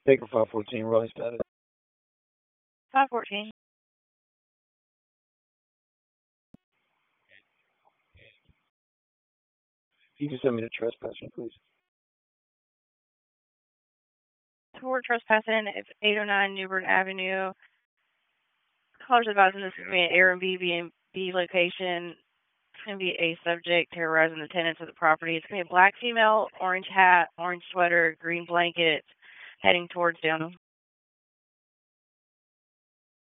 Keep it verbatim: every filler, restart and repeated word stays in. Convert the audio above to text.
Baker five fourteen, Raleigh status. five fourteen. You can send me the trespassing, please. Toward trespassing at eight oh nine Newbern Avenue. Callers advising this is an Airbnb location. It's going to be a subject terrorizing the tenants of the property. It's going to be a black female, orange hat, orange sweater, green blanket, heading towards down